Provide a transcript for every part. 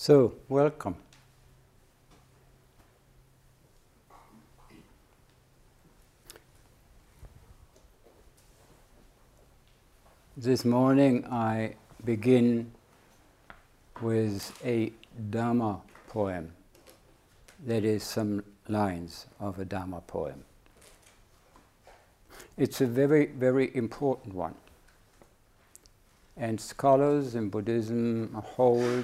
So, welcome. This morning I begin with a Dhamma poem. That is some lines of a Dhamma poem. It's a very, very important one. And scholars in Buddhism hold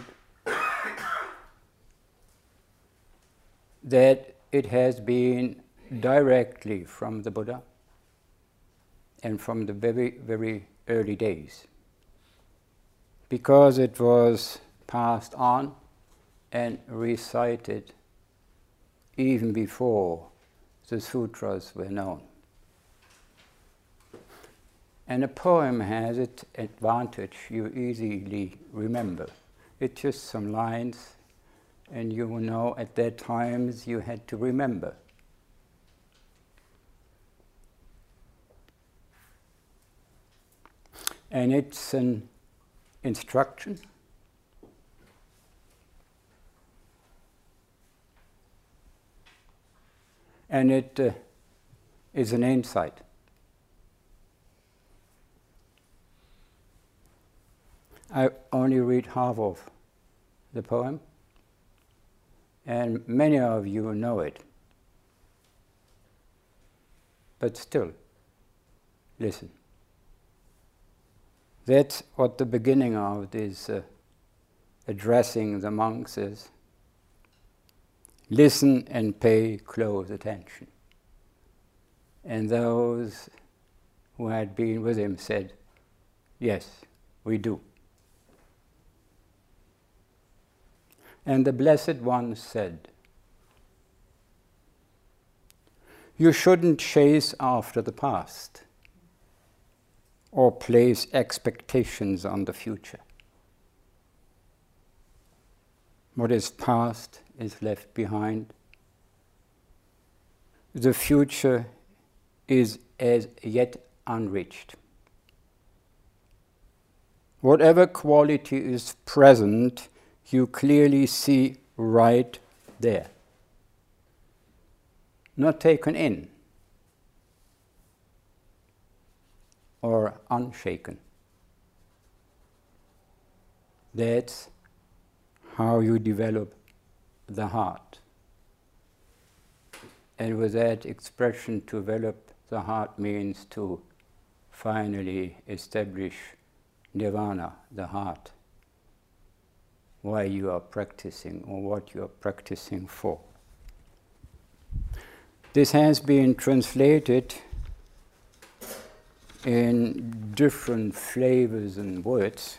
that it has been directly from the Buddha and from the very, very early days, because it was passed on and recited even before the sutras were known. And a poem has its advantage, you easily remember. It's just some lines, and you know at that times you had to remember. And it's an instruction. And it is an insight. I only read half of the poem, and many of you know it. But still, listen. That's what the beginning of this addressing the monks is. Listen and pay close attention. And those who had been with him said, yes, we do. And the Blessed One said, you shouldn't chase after the past or place expectations on the future. What is past is left behind. The future is as yet unreached. Whatever quality is present, you clearly see right there. Not taken in or unshaken. That's how you develop the heart. And with that expression, to develop the heart means to finally establish nirvana, the heart, why you are practicing or what you are practicing for. This has been translated in different flavors and words,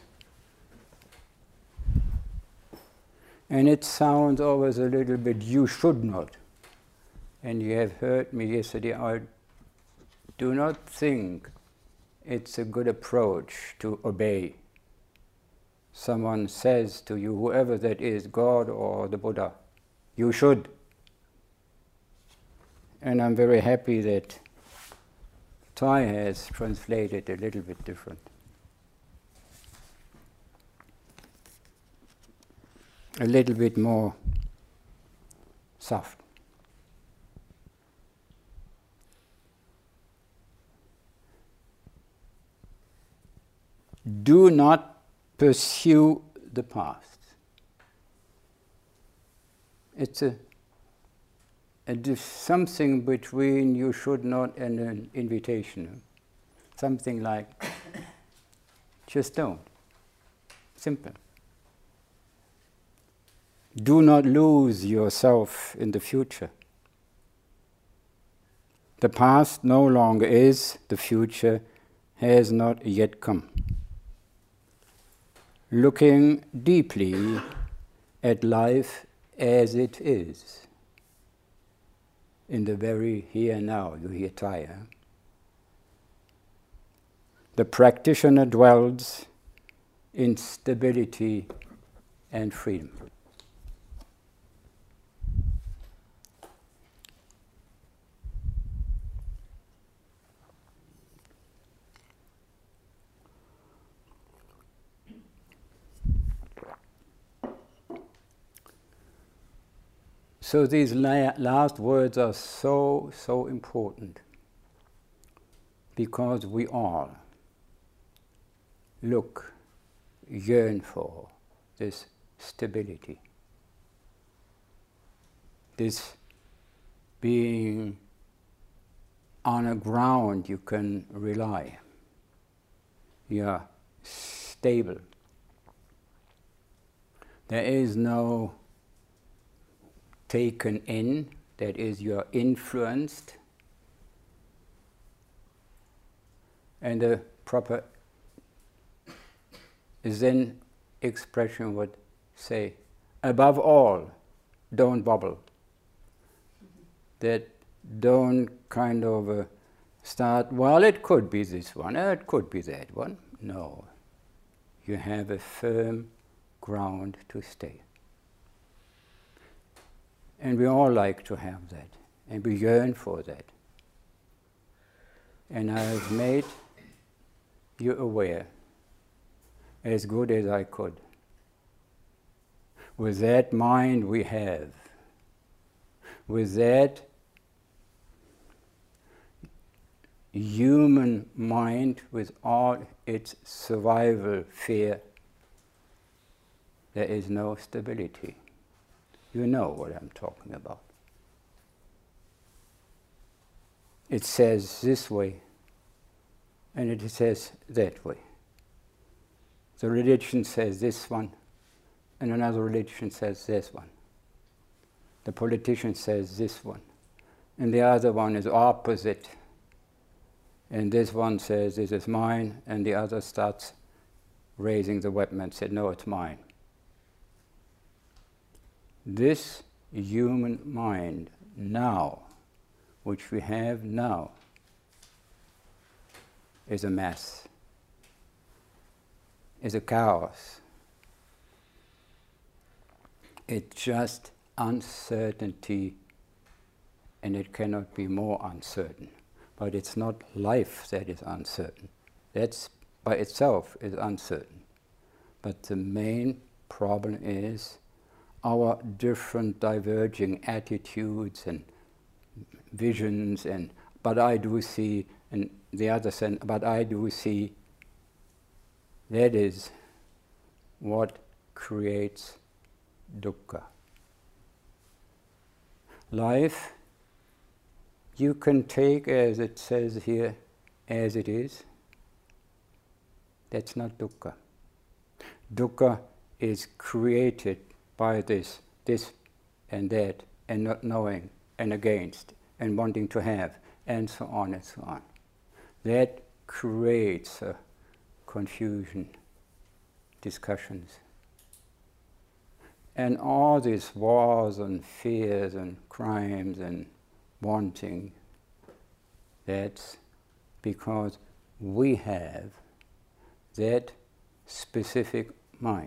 and it sounds always a little bit, you should not. And you have heard me yesterday, I do not think it's a good approach to obey. Someone says to you, whoever that is, God or the Buddha, you should. And I'm very happy that Thai has translated a little bit different. A little bit more soft. Do not pursue the past. It's something between you should not and an invitation. Something like, just don't. Simple. Do not lose yourself in the future. The past no longer is, the future has not yet come. Looking deeply at life as it is. In the very here and now, you hear Thai. The practitioner dwells in stability and freedom. So these last words are so, so important, because we all yearn for this stability, this being on a ground you can rely. You're stable. There is no taken in, that is, you're influenced. And the proper Zen expression would say, above all, don't wobble. That don't kind of start, well, it could be this one, it could be that one. No. You have a firm ground to stay. And we all like to have that, and we yearn for that. And I have made you aware as good as I could. With that mind we have, with that human mind, with all its survival fear, there is no stability. You know what I'm talking about. It says this way, and it says that way. The religion says this one, and another religion says this one. The politician says this one, and the other one is opposite. And this one says, this is mine, and the other starts raising the weapon and said, no, it's mine. This human mind now, which we have now, is a mess, is a chaos. It's just uncertainty, and it cannot be more uncertain. But it's not life that is uncertain. That by itself is uncertain. But the main problem is our different diverging attitudes and visions, and but I do see, and the other sense, but I do see, that is what creates dukkha. Life you can take, as it says here, as it is. That's not dukkha. Dukkha is created by this and that, and not knowing, and against, and wanting to have, and so on and so on. That creates confusion, discussions. And all these wars and fears and crimes and wanting, that's because we have that specific mind.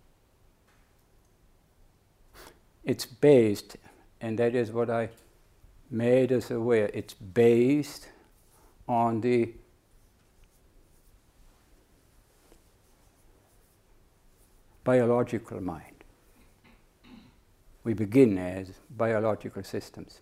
It's based, and that is what I made us aware, it's based on the biological mind. We begin as biological systems.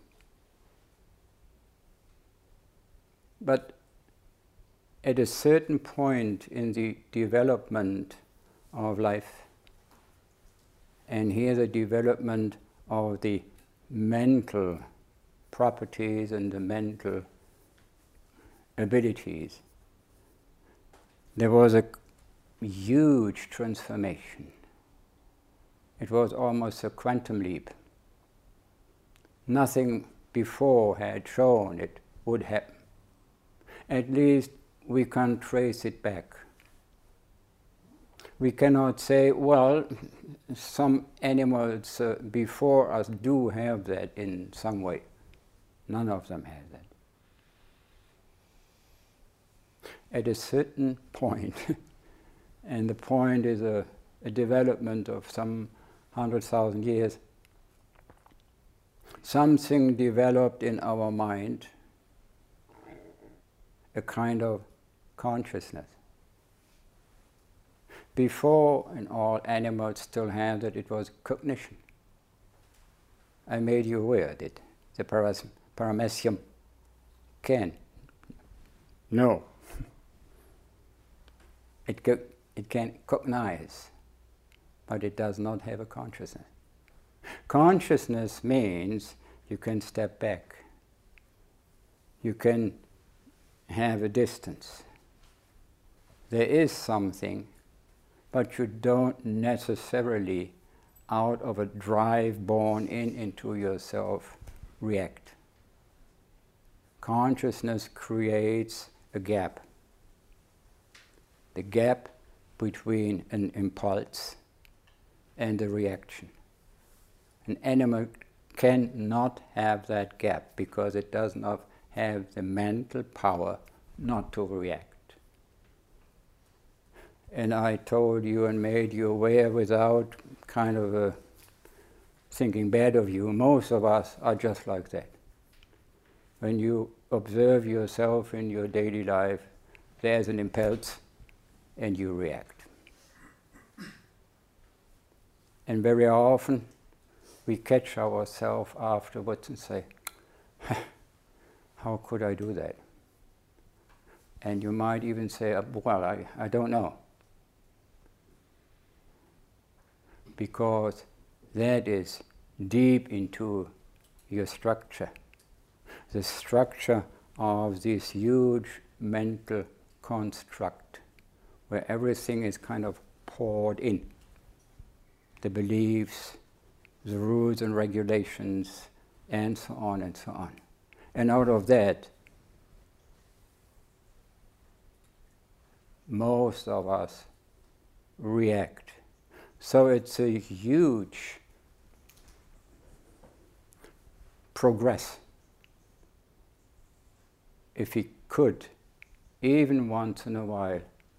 But at a certain point in the development of life, and here the development of the mental properties and the mental abilities, there was a huge transformation. It was almost a quantum leap. Nothing before had shown it would happen. At least we can trace it back. We cannot say, well, some animals before us do have that in some way. None of them have that. At a certain point, and the point is a development of some 100,000 years, something developed in our mind, a kind of consciousness. Before, and all animals still have that, it was cognition. I made you aware that the paramecium can. No. It can cognize, but it does not have a consciousness. Consciousness means you can step back. You can have a distance. There is something, but you don't necessarily, out of a drive born into yourself, react. Consciousness creates a gap. The gap between an impulse and a reaction. An animal cannot have that gap because it does not have the mental power not to react. And I told you and made you aware without kind of thinking bad of you, most of us are just like that. When you observe yourself in your daily life, there's an impulse and you react. And very often we catch ourselves afterwards and say, how could I do that? And you might even say, well, I don't know. Because that is deep into your structure. The structure of this huge mental construct where everything is kind of poured in. The beliefs, the rules and regulations, and so on and so on. And out of that, most of us react. So it's a huge progress if we could, even once in a while,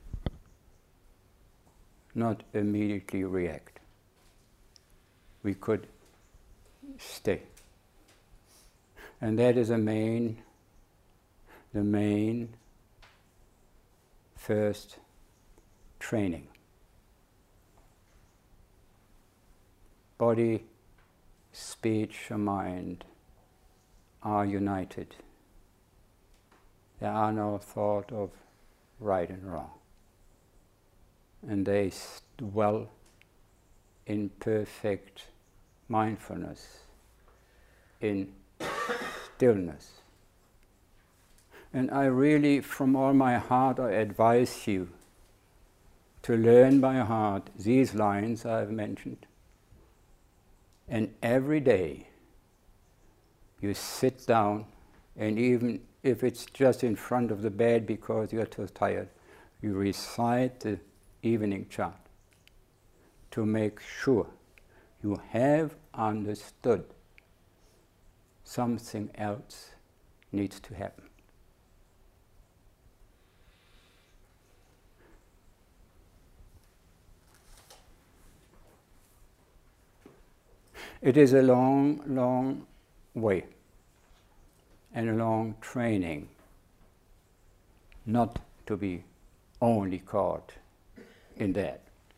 not immediately react. We could stay. And that is the main first training. Body, speech, and mind are united. There are no thought of right and wrong. And they dwell in perfect mindfulness, in stillness. And I really, from all my heart, I advise you to learn by heart these lines I've mentioned. And every day you sit down, and even if it's just in front of the bed because you're too tired, you recite the evening chant to make sure you have understood something else needs to happen. It is a long, long way and a long training not to be only caught in that.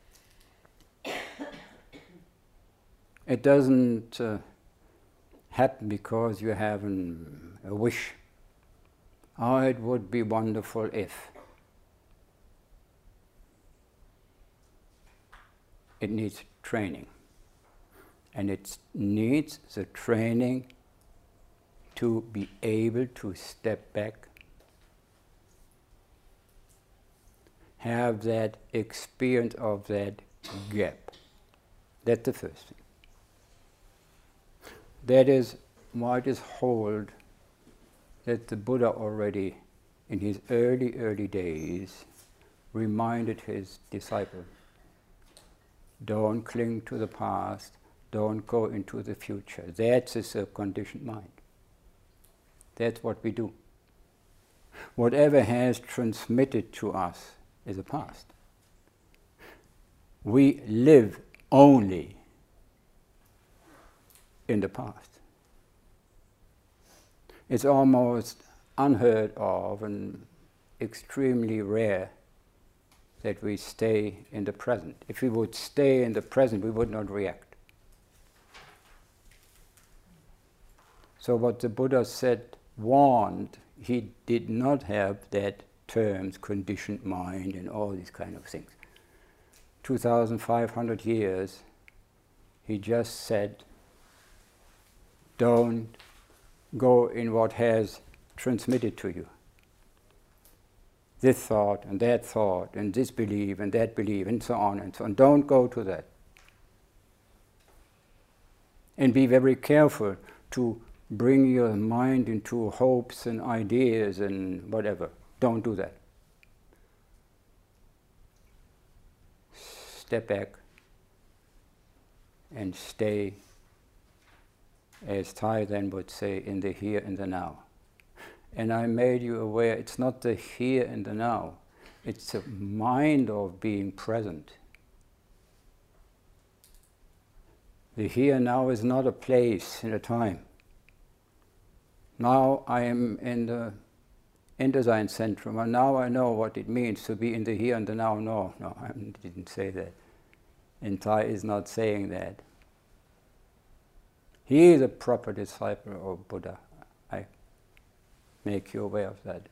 It doesn't happen because you have a wish. Oh, it would be wonderful if. It needs training. And it needs the training to be able to step back, have that experience of that gap. That's the first thing. That is why it is hold that the Buddha already in his early days reminded his disciple, don't cling to the past, don't go into the future. That's a subconditioned mind. That's what we do. Whatever has transmitted to us is the past. We live only in the past. It's almost unheard of and extremely rare that we stay in the present. If we would stay in the present, we would not react. So what the Buddha said, warned, he did not have that terms, conditioned mind and all these kind of things. 2,500 years, he just said, don't go in what has transmitted to you. This thought and this belief and that belief and so on and so on. Don't go to that. And be very careful to bring your mind into hopes and ideas and whatever. Don't do that. Step back and stay, as Thai then would say, in the here and the now. And I made you aware it's not the here and the now, it's a mind of being present. The here and now is not a place in a time. Now I am in the Intersein Centrum, and now I know what it means to be in the here and the now. No, I didn't say that. And Thai is not saying that. He is a proper disciple of Buddha. I make you aware of that.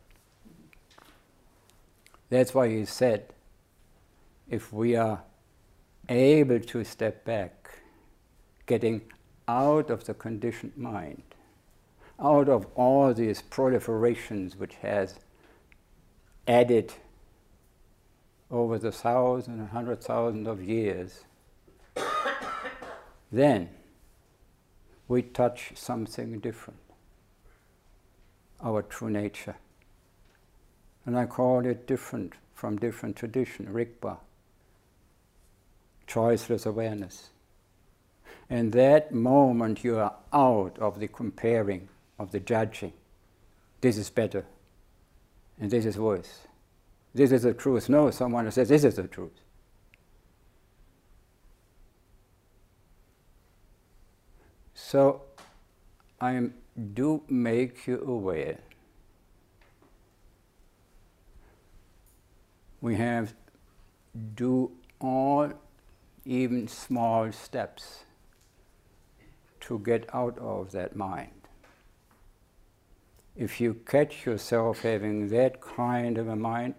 That's why he said, if we are able to step back, getting out of the conditioned mind, out of all these proliferations which has added over the 1,000 and 100,000 of years, then we touch something different, our true nature. And I call it different from different tradition, Rigpa, choiceless awareness. And that moment you are out of the comparing, of the judging. This is better, and this is worse. This is the truth. No, someone says this is the truth. So I do make you aware. We have do all, even small steps to get out of that mind. If you catch yourself having that kind of a mind,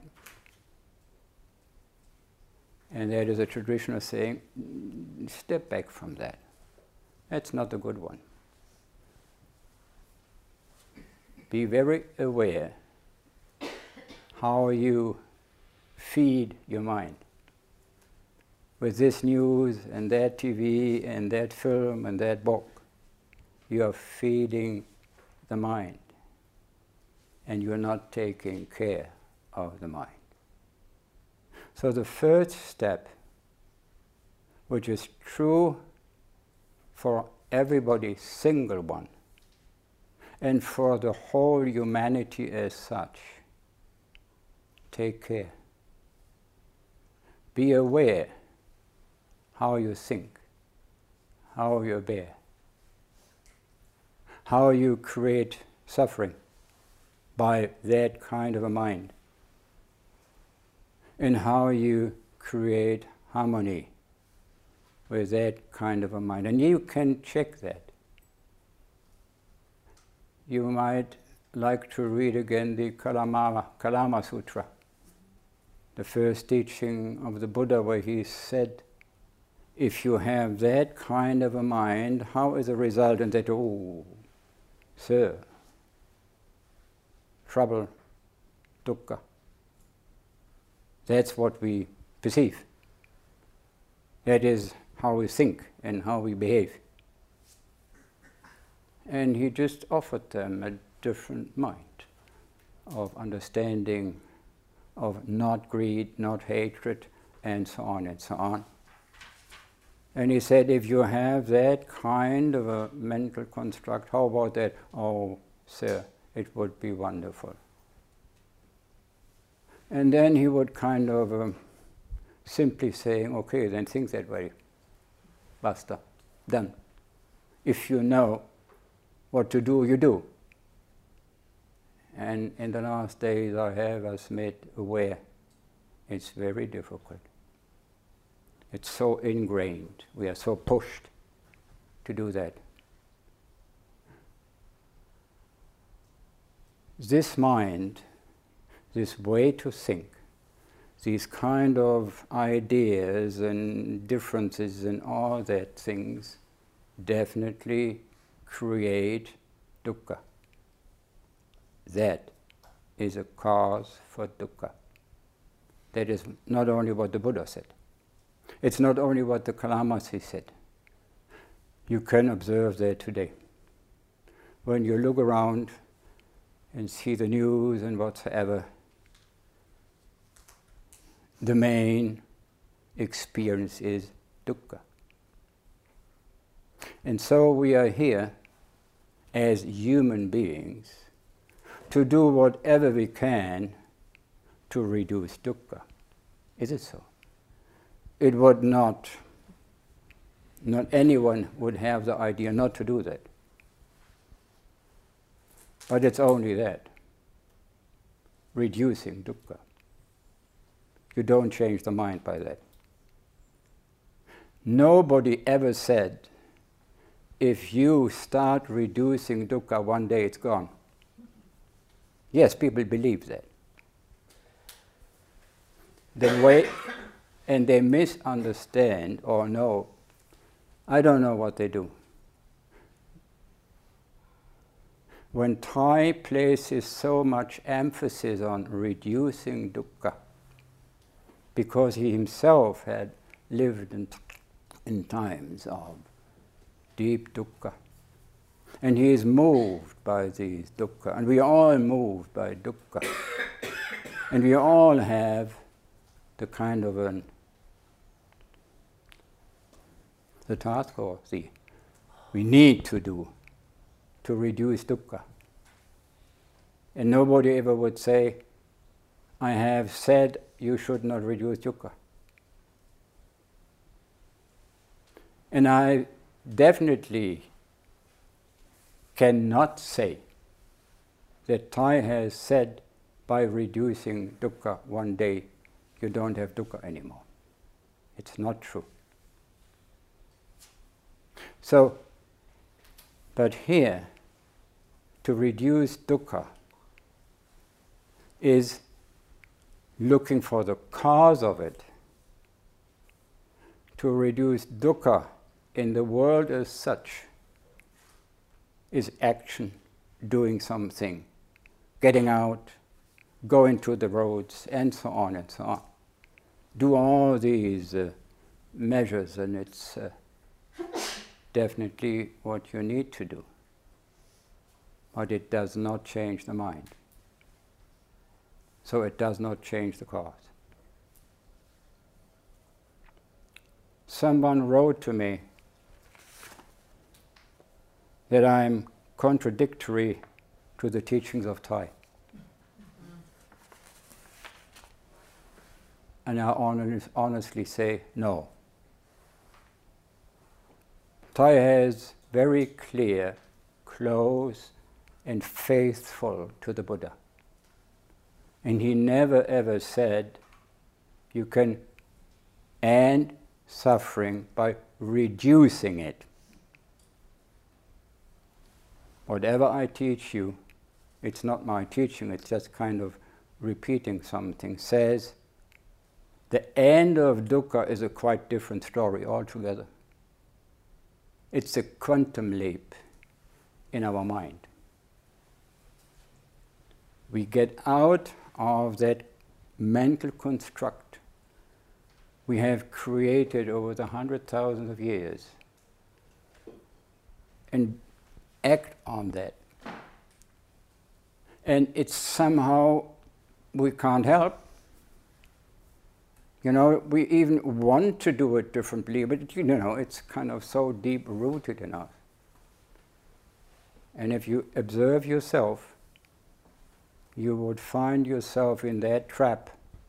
and that is a traditional saying, step back from that. That's not a good one. Be very aware how you feed your mind with this news and that TV and that film and that book. You are feeding the mind, and you're not taking care of the mind. So the first step, which is true for everybody, single one, and for the whole humanity as such, take care. Be aware how you think, how you bear, how you create suffering by that kind of a mind, and how you create harmony with that kind of a mind. And you can check that. You might like to read again the Kalama Sutra, the first teaching of the Buddha, where he said, if you have that kind of a mind, how is the result? And that, oh, sir, trouble, dukkha. That's what we perceive. That is how we think and how we behave. And he just offered them a different mind of understanding, of not greed, not hatred, and so on and so on. And he said, if you have that kind of a mental construct, how about that? Oh, sir, it would be wonderful. And then he would kind of simply say, okay, then think that way. Basta. Done. If you know what to do, you do. And in the last days I have us made aware it's very difficult. It's so ingrained. We are so pushed to do that. this mind, this way to think, these kind of ideas and differences and all that things definitely create dukkha. That is a cause for dukkha. That is not only what the Buddha said. It's not only what the Kalamasi said. You can observe that today. When you look around and see the news and whatsoever, the main experience is dukkha. And so we are here as human beings to do whatever we can to reduce dukkha. Is it so? It would not anyone would have the idea not to do that. But it's only that, reducing dukkha. You don't change the mind by that. Nobody ever said, if you start reducing dukkha, one day it's gone. Yes, people believe that. And they misunderstand or know. I don't know what they do. When Thai places so much emphasis on reducing dukkha, because he himself had lived in times of deep dukkha, and he is moved by these dukkha, and we are all moved by dukkha, and we all have the kind of the task or we need to do to reduce dukkha. And nobody ever would say, I have said you should not reduce dukkha. And I definitely cannot say that Thai has said by reducing dukkha one day you don't have dukkha anymore. It's not true. So, but here, to reduce dukkha is looking for the cause of it. To reduce dukkha in the world as such is action, doing something, getting out, going to the roads, and so on and so on. Do all these measures, and it's definitely what you need to do. But it does not change the mind. So it does not change the cause. Someone wrote to me that I'm contradictory to the teachings of Thai. And I honestly say no. Thai has very clear, close, and faithful to the Buddha. And he never ever said you can end suffering by reducing it. Whatever I teach you, it's not my teaching, it's just kind of repeating something, says the end of dukkha is a quite different story altogether. It's a quantum leap in our mind. We get out of that mental construct we have created over the 100,000 of years and act on that. And it's somehow we can't help. You know, we even want to do it differently, but you know, it's kind of so deep-rooted in us. And if you observe yourself, you would find yourself in that trap.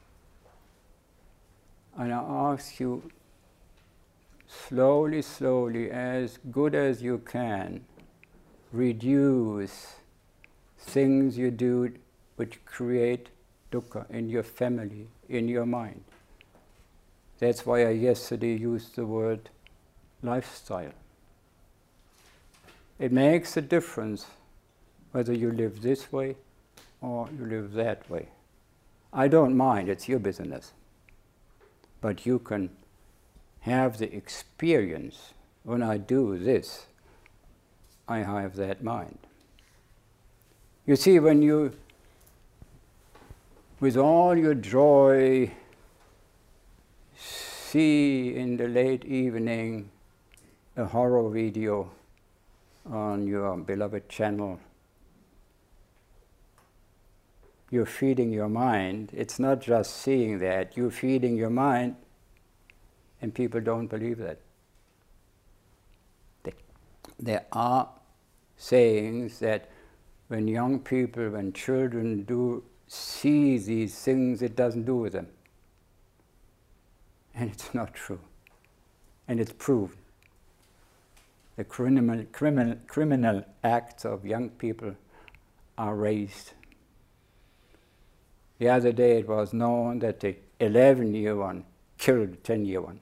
And I ask you, slowly, slowly, as good as you can, reduce things you do which create dukkha in your family, in your mind. That's why I yesterday used the word lifestyle. It makes a difference whether you live this way or you live that way. I don't mind, it's your business. But you can have the experience, when I do this, I have that mind. You see, when you, with all your joy, see in the late evening a horror video on your beloved channel, you're feeding your mind. It's not just seeing that, you're feeding your mind, and people don't believe that. There are sayings that when young people, when children do see these things, it doesn't do with them. And it's not true. And it's proved. The criminal acts of young people are raised. The other day it was known that the 11-year one killed the 10-year one.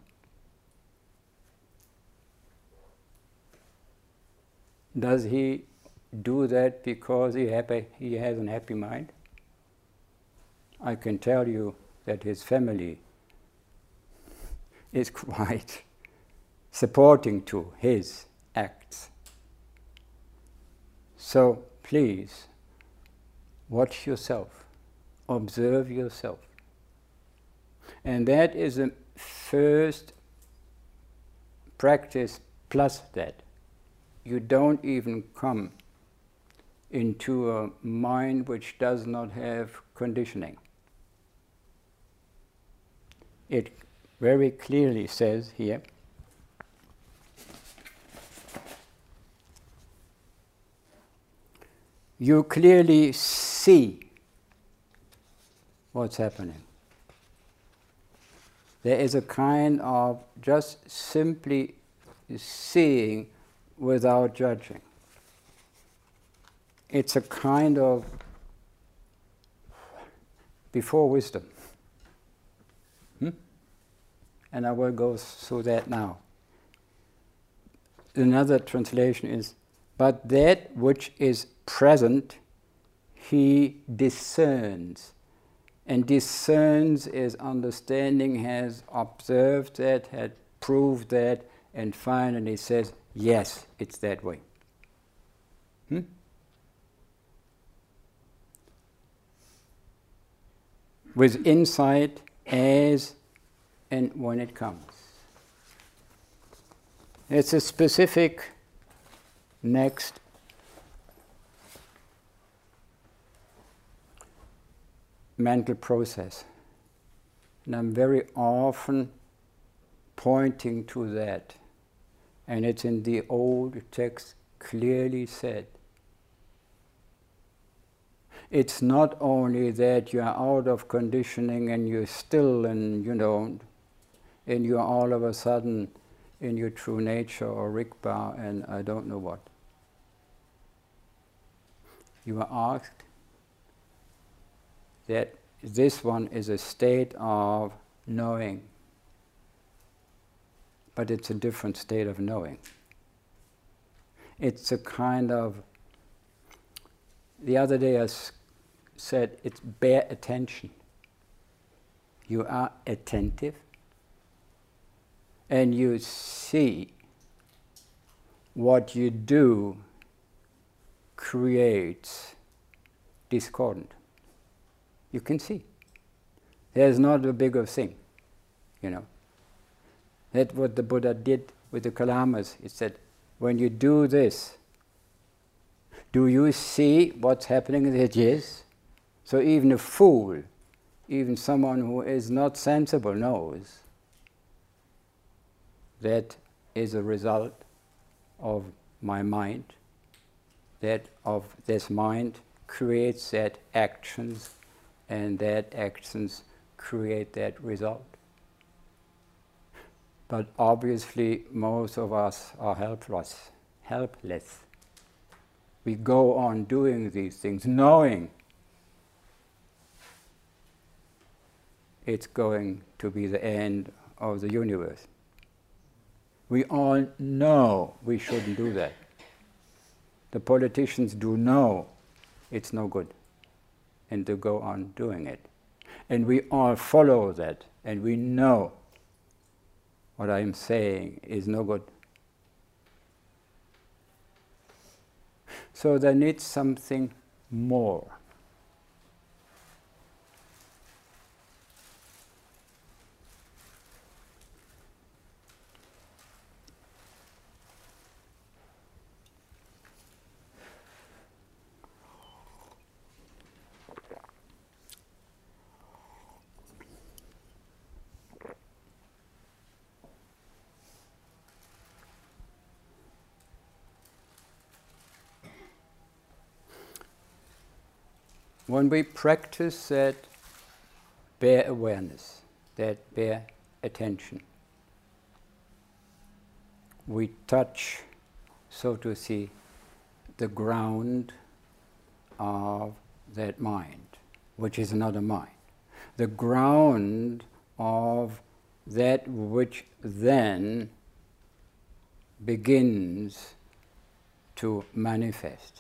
Does he do that because he has an happy mind? I can tell you that his family is quite supporting to his acts. So please, watch yourself. Observe yourself. And that is the first practice plus that. You don't even come into a mind which does not have conditioning. It very clearly says here, you clearly see what's happening. There is a kind of just simply seeing without judging. It's a kind of before wisdom. And I will go through that now. Another translation is, but that which is present, he discerns. And discerns is understanding, has observed that, had proved that, and finally says, yes, it's that way. With insight as and when it comes. It's a specific next mental process. And I'm very often pointing to that. And it's in the old text clearly said. It's not only that you're out of conditioning and you're still and and you're all of a sudden in your true nature or Rigpa and I don't know what. You are asked that this one is a state of knowing, but it's a different state of knowing. It's a kind of, the other day I said, it's bare attention. You are attentive and you see what you do creates discordant. You can see. There's not a bigger thing, That's what the Buddha did with the Kalamas. He said, when you do this, do you see what's happening? He said, yes. So even a fool, even someone who is not sensible knows that is a result of my mind, that of this mind creates that actions, and that actions create that result. But obviously most of us are helpless. We go on doing these things knowing it's going to be the end of the universe. We all know we shouldn't do that. The politicians do know it's no good. and to go on doing it. And we all follow that, and we know what I'm saying is no good. So there needs something more. When we practice that bare awareness, that bare attention, we touch, so to see, the ground of that mind, which is another mind. The ground of that which then begins to manifest.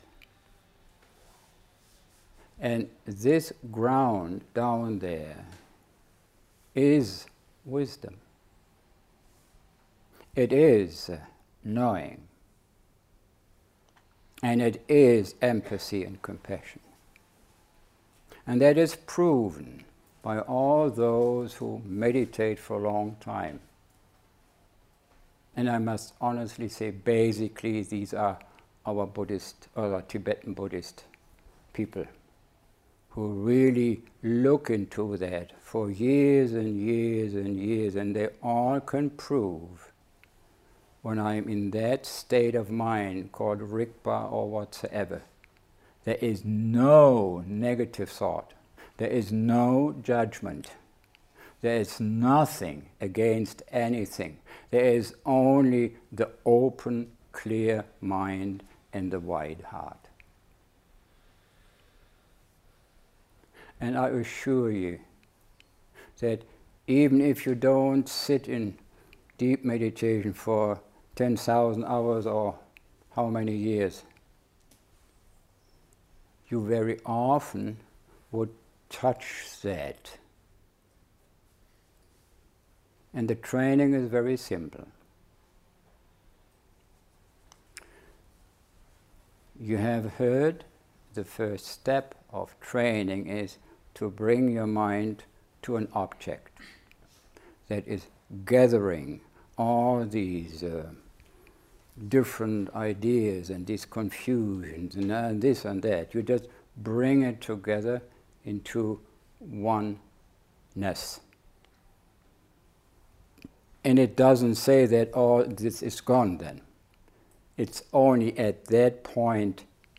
And this ground down there is wisdom. It is knowing. And it is empathy and compassion. And that is proven by all those who meditate for a long time. And I must honestly say, basically, these are our Buddhist, or Tibetan Buddhist people, who really look into that for years and years and years, and they all can prove when I'm in that state of mind called Rigpa or whatsoever, there is no negative thought, there is no judgment, there is nothing against anything, there is only the open, clear mind and the wide heart. And I assure you that even if you don't sit in deep meditation for 10,000 hours or how many years, you very often would touch that. And the training is very simple. You have heard the first step of training is to bring your mind to an object that is gathering all these different ideas and these confusions and this and that. You just bring it together into oneness. And it doesn't say that all this is gone then. It's only at that point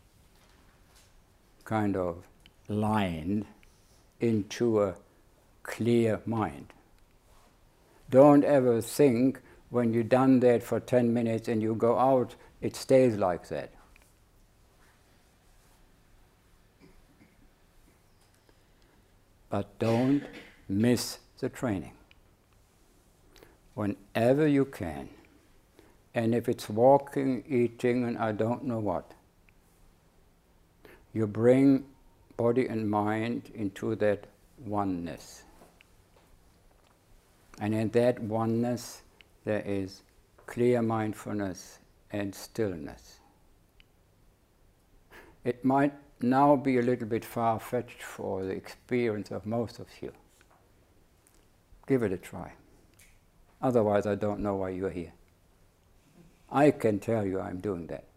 kind of lined into a clear mind. Don't ever think when you've done that for 10 minutes and you go out, it stays like that. But don't miss the training. Whenever you can, and if it's walking, eating, and I don't know what, you bring body and mind into that oneness. And in that oneness, there is clear mindfulness and stillness. It might now be a little bit far-fetched for the experience of most of you. Give it a try. Otherwise, I don't know why you're here. I can tell you I'm doing that.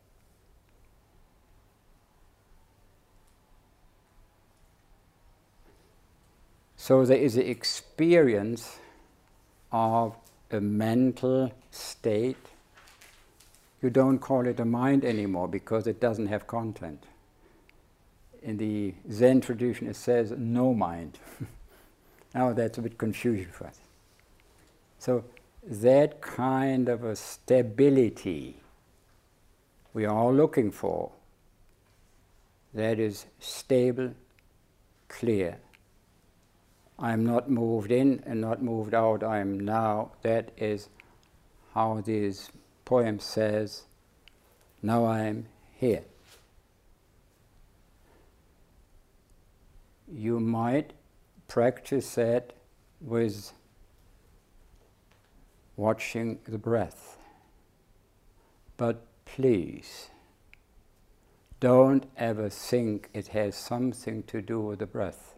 So there is the experience of a mental state. You don't call it a mind anymore because it doesn't have content. In the Zen tradition it says no mind. Now that's a bit confusion for us. So that kind of a stability we are all looking for, that is stable, clear. I'm not moved in and not moved out, I am now. That is how this poem says, now I am here. you might practice that with watching the breath. But please, don't ever think it has something to do with the breath.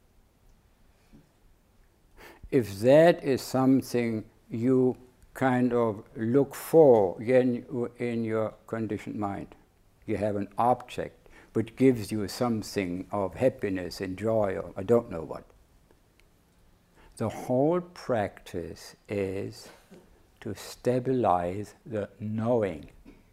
If that is something you kind of look for in your conditioned mind, you have an object which gives you something of happiness and joy, or I don't know what. The whole practice is to stabilize the knowing,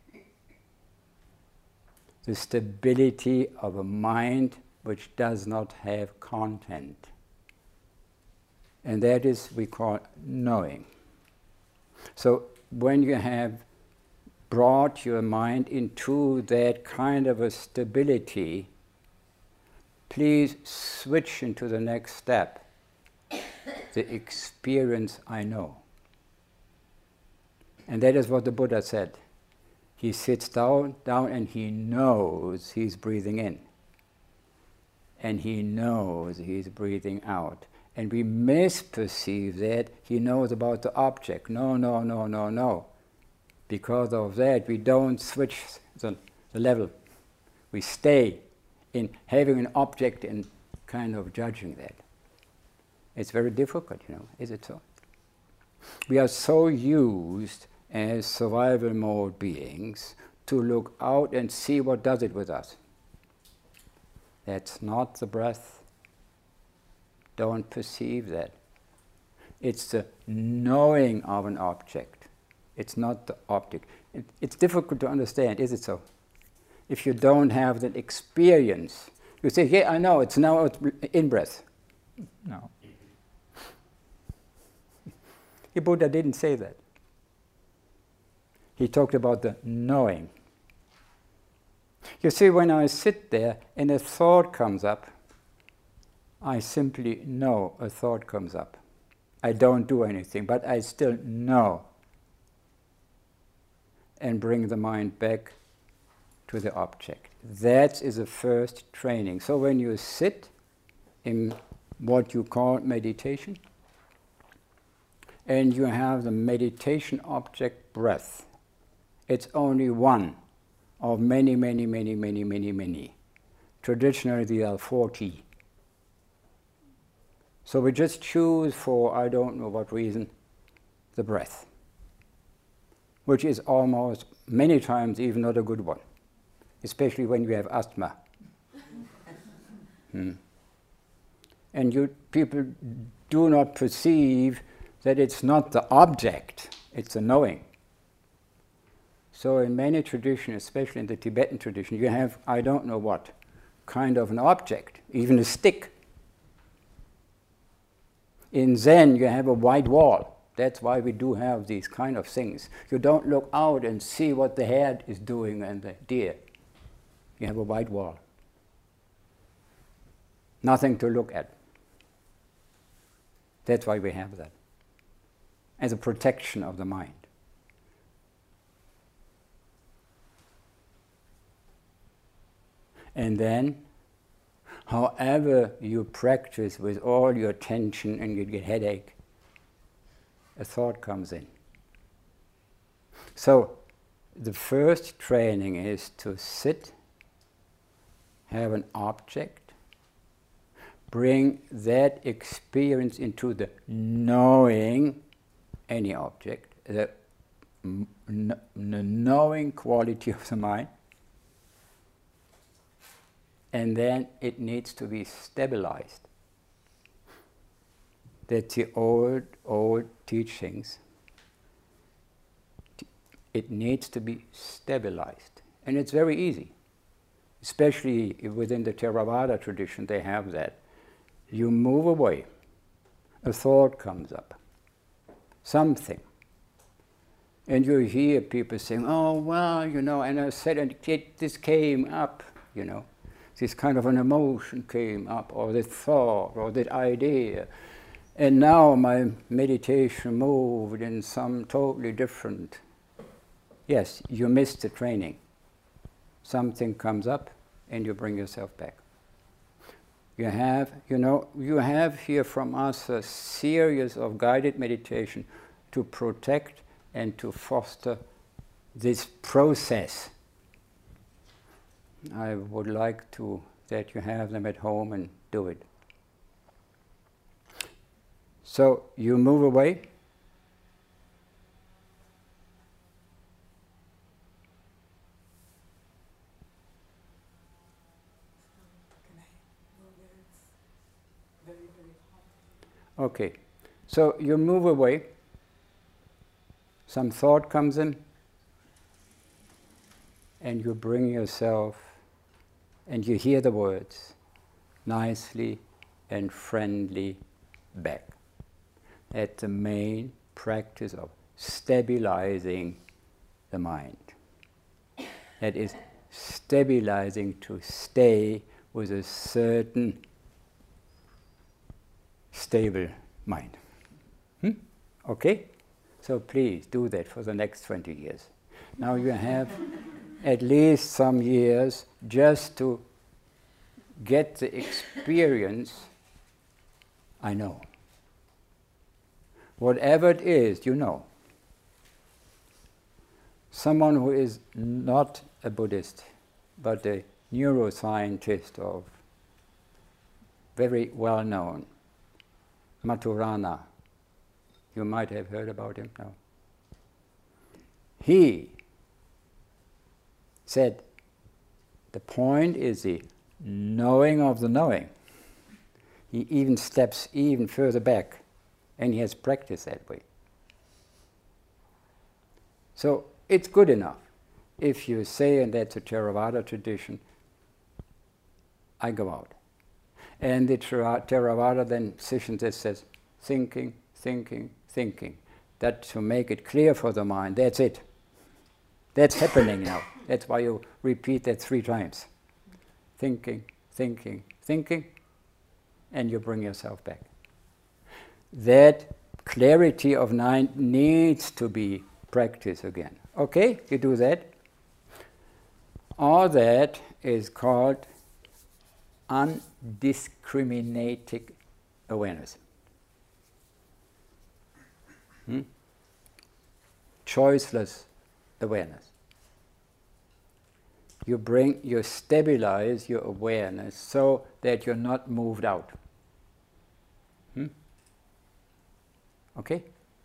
the stability of a mind which does not have content. And that is, we call knowing. So when you have brought your mind into that kind of a stability, please switch into the next step, the experience I know. And that is what the Buddha said. He sits down and he knows he's breathing in. And he knows he's breathing out. And we misperceive that he knows about the object. No. Because of that, we don't switch the level. We stay in having an object and kind of judging that. It's very difficult, is it so? We are so used as survival mode beings to look out and see what does it with us. That's not the breath. Don't perceive that. It's the knowing of an object. It's not the object. It's difficult to understand, is it so? If you don't have that experience, you say, yeah, I know, it's now in-breath. No. The Buddha didn't say that. He talked about the knowing. You see, when I sit there and a thought comes up, I simply know a thought comes up. I don't do anything, but I still know. And bring the mind back to the object. That is the first training. So when you sit in what you call meditation, and you have the meditation object breath, it's only one of many. Traditionally there are 40. So we just choose for, I don't know what reason, the breath, which is almost many times even not a good one, especially when you have asthma. And you people do not perceive that it's not the object, it's the knowing. So in many traditions, especially in the Tibetan tradition, you have, I don't know what, kind of an object, even a stick. In Zen, you have a white wall. That's why we do have these kind of things. You don't look out and see what the hare is doing and the deer. You have a white wall. Nothing to look at. That's why we have that, as a protection of the mind. And then, however you practice with all your tension and you get headache, a thought comes in. So, the first training is to sit, have an object, bring that experience into the knowing any object, the knowing quality of the mind, and then it needs to be stabilized. That's the old teachings. It needs to be stabilized. And it's very easy. Especially within the Theravada tradition, they have that. You move away, a thought comes up, something. And you hear people saying, oh, well, and I said, and this came up, This kind of an emotion came up, or that thought, or that idea. And now my meditation moved in some totally different. Yes, you missed the training. Something comes up and you bring yourself back. You have, you have here from us a series of guided meditation to protect and to foster this process. I would like that you have them at home and do it. So you move away. Okay, so you move away, some thought comes in, and you bring yourself, and you hear the words, nicely and friendly back. That's the main practice of stabilizing the mind. That is stabilizing to stay with a certain stable mind. Okay? So please do that for the next 20 years. Now you have at least some years just to get the experience. I know. Whatever it is, you know. Someone who is not a Buddhist, but a neuroscientist of very well known, Maturana. You might have heard about him now. He said, the point is the knowing of the knowing. He even steps even further back, and he has practiced that way. So it's good enough if you say, and that's a Theravada tradition, I go out. And the Theravada then session that says, thinking, thinking, thinking. That to make it clear for the mind, that's it. That's happening now. That's why you repeat that 3 times. Thinking, thinking, thinking, and you bring yourself back. That clarity of mind needs to be practiced again. Okay, you do that. All that is called undiscriminating awareness. Choiceless awareness. You stabilize your awareness so that you're not moved out. Okay?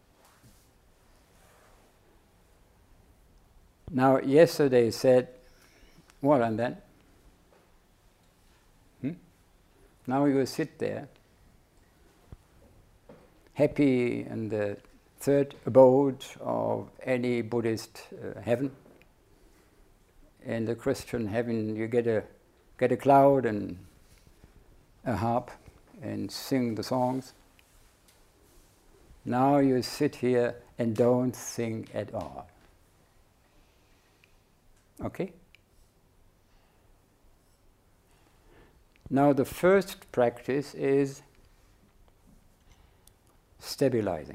Now, yesterday said, what, and then? Now you sit there, happy in the third abode of any Buddhist heaven. In the Christian heaven, you get a cloud and a harp and sing the songs. Now you sit here and don't think at all. Okay? Now the first practice is stabilizing.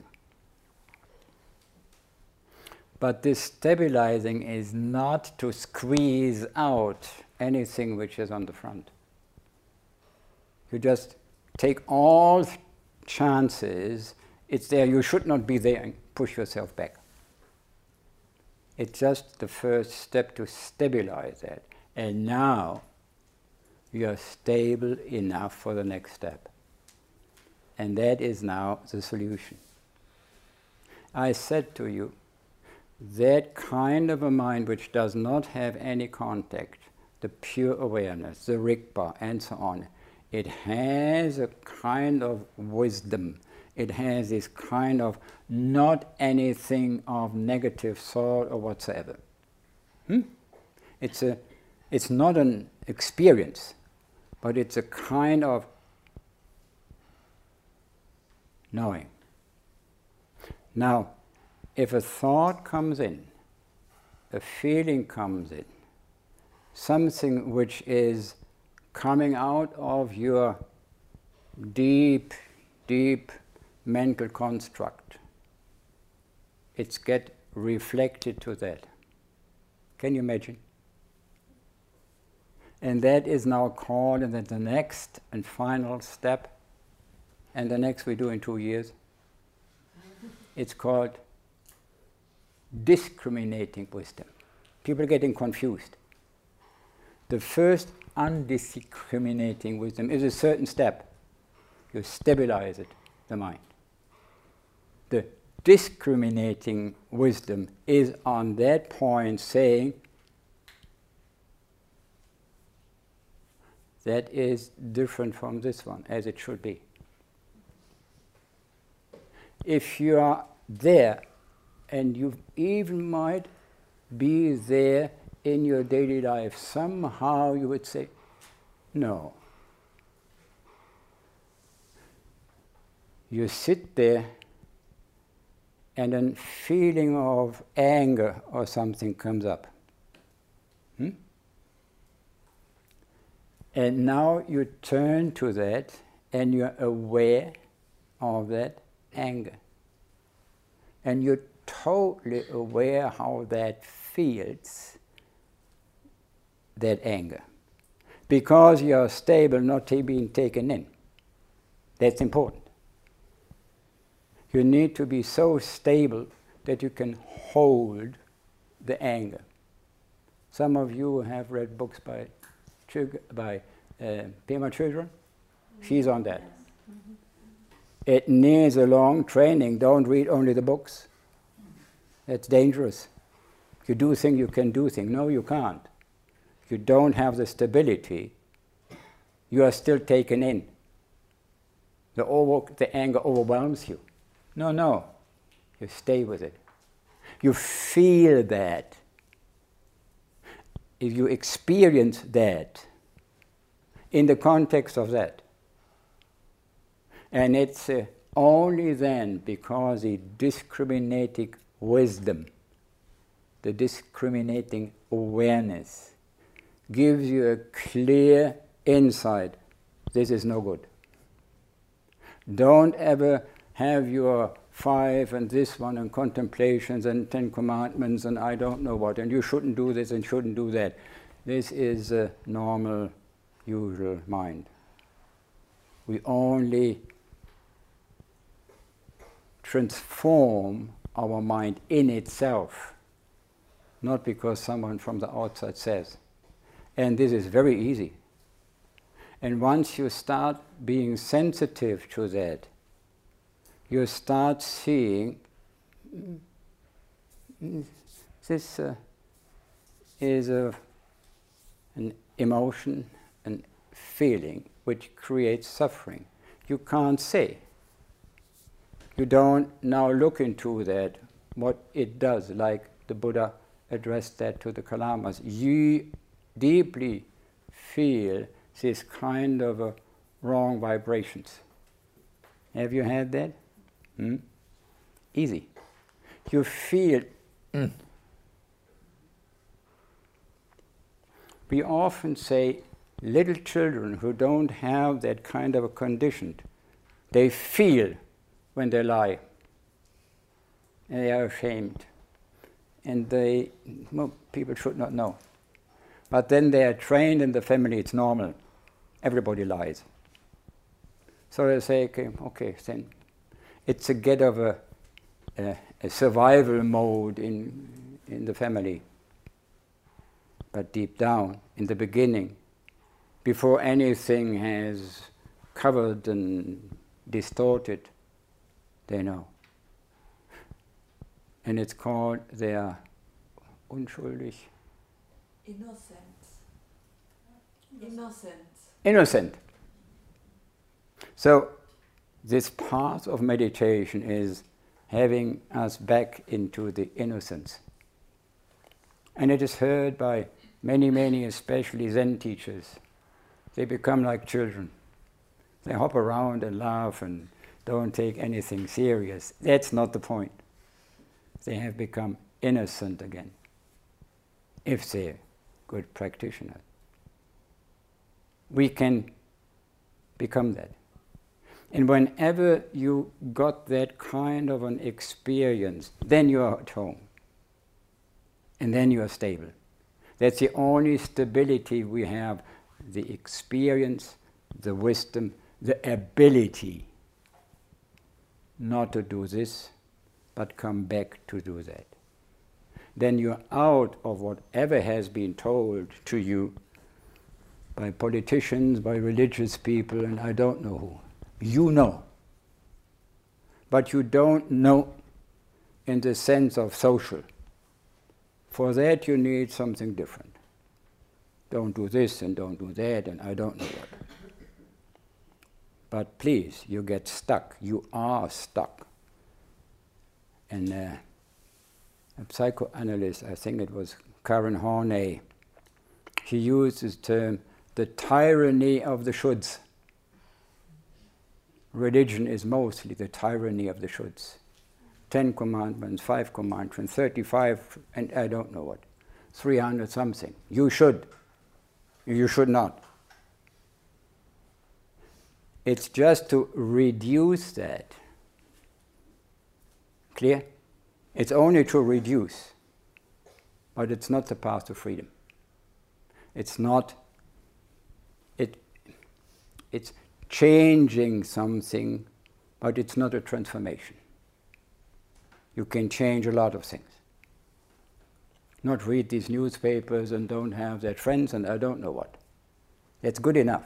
But this stabilizing is not to squeeze out anything which is on the front. You just take all chances, it's there, you should not be there, and push yourself back. It's just the first step to stabilize that. And now you are stable enough for the next step. And that is now the solution. I said to you, that kind of a mind which does not have any contact, the pure awareness, the Rigpa, and so on, it has a kind of wisdom. It has this kind of not anything of negative thought or whatsoever. It's not an experience, but it's a kind of knowing. Now, if a thought comes in, a feeling comes in, something which is coming out of your deep, deep mental construct, it's get reflected to that. Can you imagine? And that is now called, and then the next and final step, and the next we do in 2 years, it's called discriminating wisdom. People are getting confused. The first undiscriminating wisdom is a certain step. You stabilize it, the mind. The discriminating wisdom is on that point saying, that is different from this one, as it should be. If you are there, and you even might be there in your daily life, somehow you would say, no. You sit there, and a feeling of anger or something comes up. And now you turn to that, and you're aware of that anger. And you're totally aware how that feels, that anger. Because you're stable, not being taken in. That's important. You need to be so stable that you can hold the anger. Some of you have read books by Pema Chodron. She's on that. It needs a long training. Don't read only the books. That's dangerous. You do think you can do things. No, you can't. You don't have the stability. You are still taken in. The anger overwhelms you. No. You stay with it. You feel that. If you experience that in the context of that. And it's only then, because the discriminating wisdom, the discriminating awareness, gives you a clear insight, this is no good. Don't ever have your 5 and this one and contemplations and 10 commandments and I don't know what, and you shouldn't do this and shouldn't do that. This is a normal, usual mind. We only transform our mind in itself, not because someone from the outside says. And this is very easy. And once you start being sensitive to that, you start seeing this is an emotion, an feeling which creates suffering. You can't say. You don't now look into that, what it does, like the Buddha addressed that to the Kalamas. You deeply feel this kind of wrong vibrations. Have you had that? Easy. You feel. We often say little children who don't have that kind of a condition, they feel when they lie. And they are ashamed. And people should not know. But then they are trained in the family, it's normal. Everybody lies. So they say, okay, then it's a get of a survival mode in the family. But deep down, in the beginning, before anything has covered and distorted, they know. And it's called they are unschuldig. Innocent. So this path of meditation is having us back into the innocence. And it is heard by many, especially Zen teachers. They become like children. They hop around and laugh and don't take anything serious. That's not the point. They have become innocent again, if they're good practitioners. We can become that. And whenever you got that kind of an experience, then you are at home. And then you are stable. That's the only stability we have. the experience, the wisdom, the ability not to do this, but come back to do that. Then you're out of whatever has been told to you by politicians, by religious people, and I don't know who. You know. But you don't know in the sense of social. For that you need something different. Don't do this and don't do that and I don't know what. But please, you get stuck. You are stuck. And a psychoanalyst, I think it was Karen Horney, she used this term, the tyranny of the shoulds. Religion is mostly the tyranny of the shoulds. 10 commandments, 5 commandments, 35, and I don't know what, 300 something. You should not. It's just to reduce that. Clear? It's only to reduce, but it's not the path to freedom. It's not, it's changing something, but it's not a transformation. You can change a lot of things. Not read these newspapers and don't have that friends and I don't know what. That's good enough.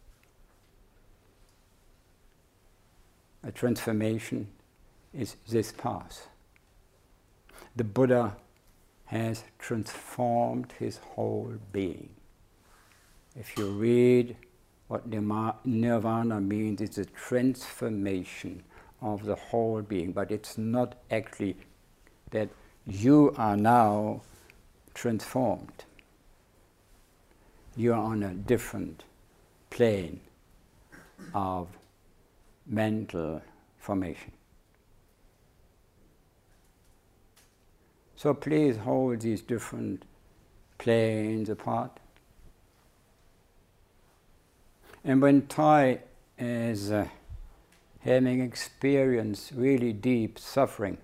A transformation is this path. The Buddha has transformed his whole being. If you read what nirvana means, it's a transformation of the whole being, but it's not actually that you are now transformed. You are on a different plane of mental formation. So please hold these different planes apart. And when Thai is having experienced really deep suffering,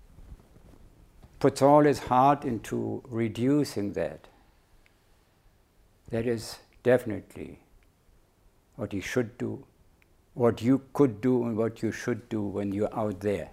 puts all his heart into reducing that, that is definitely what he should do, what you could do and what you should do when you're out there.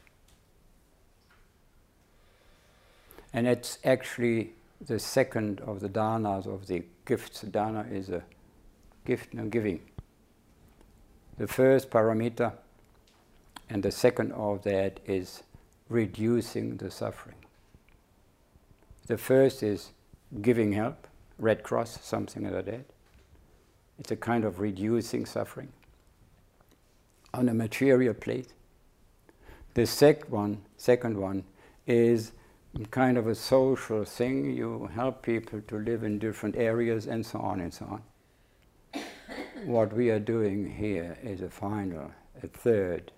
And it's actually the second of the dhanas, of the gifts. Dana is a gift and giving. The first paramita and the second of that is reducing the suffering. The first is giving help, Red Cross, something like that. It's a kind of reducing suffering on a material plate. The second one is kind of a social thing. You help people to live in different areas and so on and so on. What we are doing here is a third,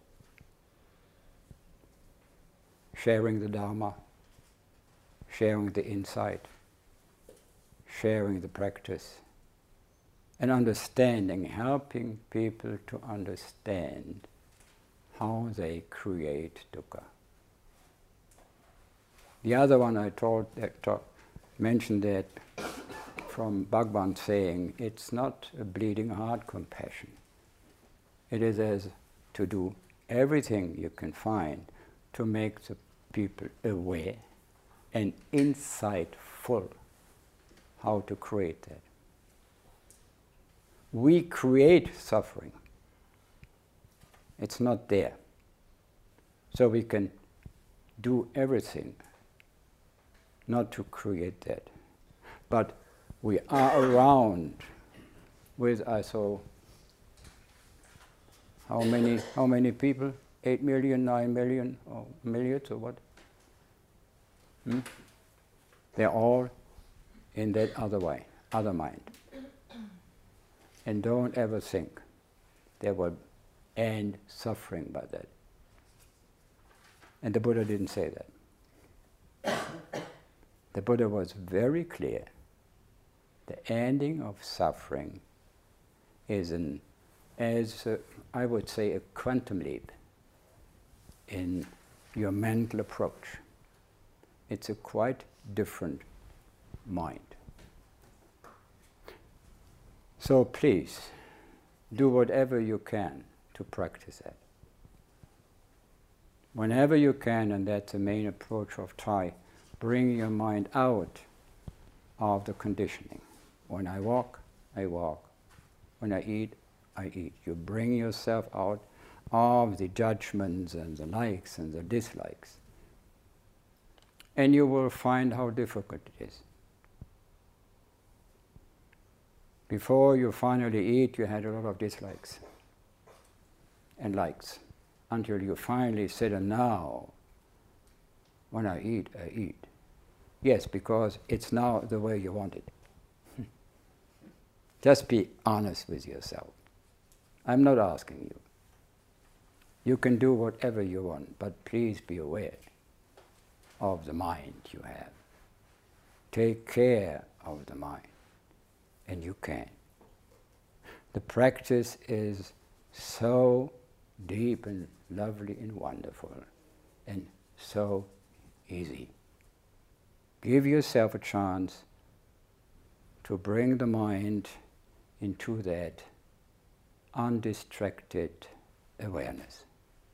sharing the Dharma, sharing the insight, sharing the practice, and understanding, helping people to understand how they create dukkha. The other one I mentioned that from Bhagwan saying, it's not a bleeding heart compassion. It is as to do everything you can find to make the people aware and insightful how to create that. We create suffering. It's not there. So we can do everything not to create that. But we are around with, I saw, how many people? 8 million, 9 million, or millions, or what? They're all in that other way, other mind. And don't ever think they will end suffering by that. And the Buddha didn't say that. The Buddha was very clear. The ending of suffering is I would say, a quantum leap in your mental approach. It's a quite different mind. So please, do whatever you can to practice that. Whenever you can, and that's the main approach of Thai, bring your mind out of the conditioning. When I walk, I walk. When I eat, I eat. You bring yourself out of the judgments and the likes and the dislikes. And you will find how difficult it is. Before you finally eat, you had a lot of dislikes and likes, until you finally said, now, when I eat, I eat. Yes, because it's now the way you want it. Just be honest with yourself. I'm not asking you. You can do whatever you want, but please be aware of the mind you have. Take care of the mind, and you can. The practice is so deep and lovely and wonderful, and so easy. Give yourself a chance to bring the mind into that undistracted awareness.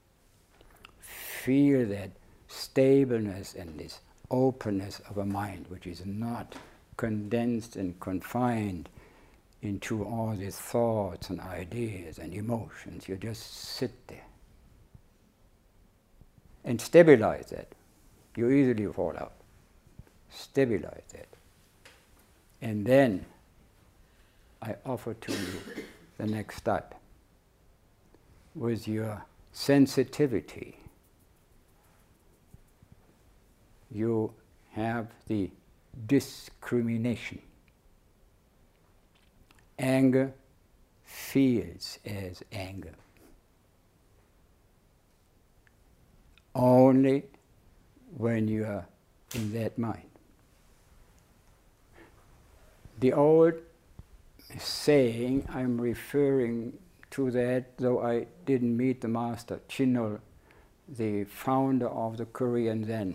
Feel that stableness and this openness of a mind which is not condensed and confined into all these thoughts and ideas and emotions. You just sit there and stabilize that. You easily fall out. Stabilize that. And then I offer to you the next step. With your sensitivity, you have the discrimination. Anger feels as anger. Only when you are in that mind. The old saying, I'm referring to that, though I didn't meet the master, Chinol, the founder of the Korean Zen.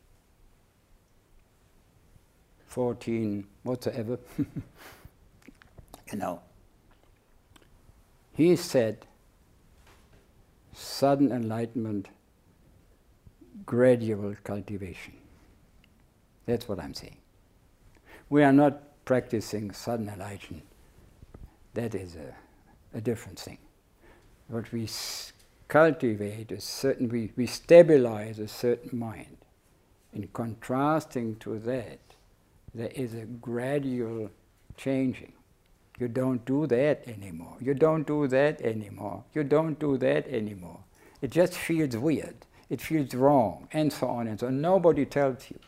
14, whatsoever. He said, sudden enlightenment, gradual cultivation. That's what I'm saying. We are not practicing sudden enlightenment. That is a different thing. But we cultivate a certain, we stabilize a certain mind. In contrasting to that, there is a gradual changing. You don't do that anymore. You don't do that anymore. You don't do that anymore. It just feels weird. It feels wrong, and so on and so on. Nobody tells you.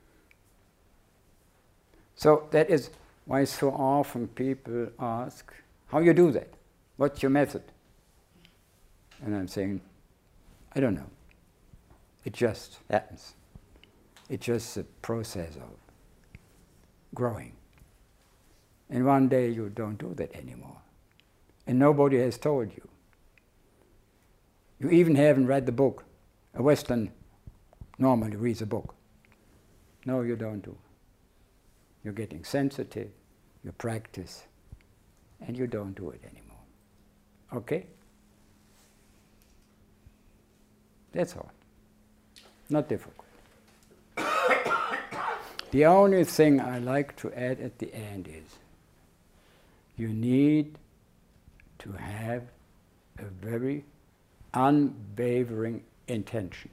So that is why so often people ask, how you do that? What's your method? And I'm saying, I don't know. It just happens. It's just a process of growing. And one day you don't do that anymore. And nobody has told you. You even haven't read the book. A Western normally reads a book. No, you don't do. You're getting sensitive, you practice, and you don't do it anymore. Okay? That's all. Not difficult. The only thing I like to add at the end is, you need to have a very unwavering intention.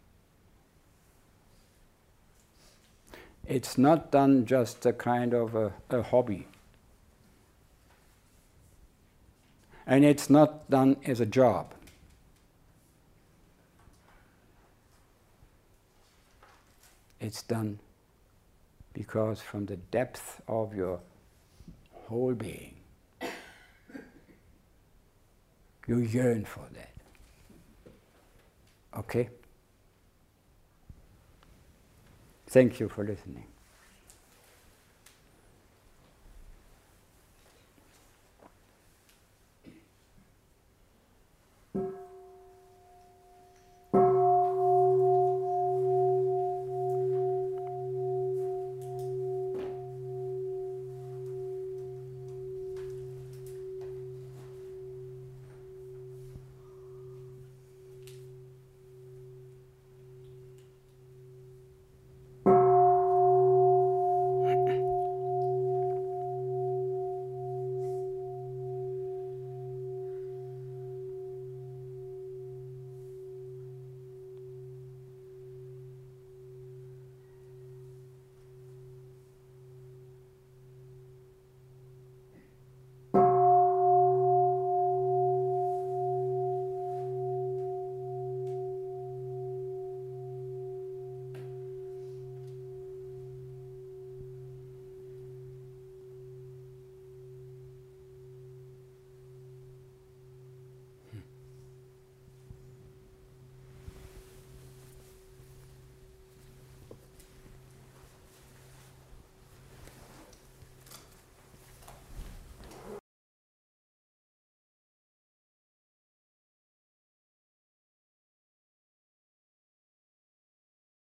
It's not done just a kind of a hobby. And it's not done as a job. It's done because from the depth of your whole being, you yearn for that. Okay? Thank you for listening.